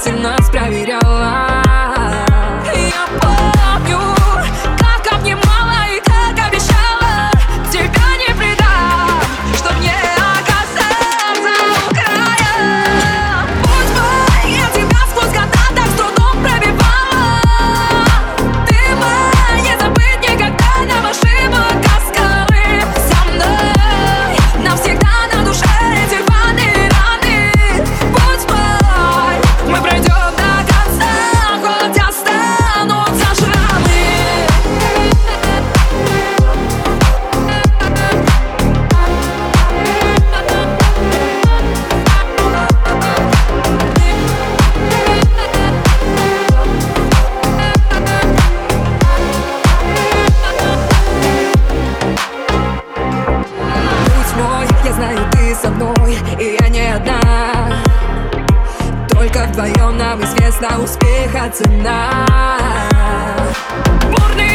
если нас проверяла. Я помню, как обнимала и как обещала, тебя не предам, чтоб не оказаться у края. Путь мой, я тебя сквозь года так с трудом пробивала. Ты мой, не забыть никогда нам ошибок от скалы. Со мной навсегда на душе эти рваные раны. Путь мой, мы пройдем до конца, хоть останутся шрамы. Путь мой, я знаю, ты со мной, и я не одна. Только вдвоем нам известна успеха цена. Бурный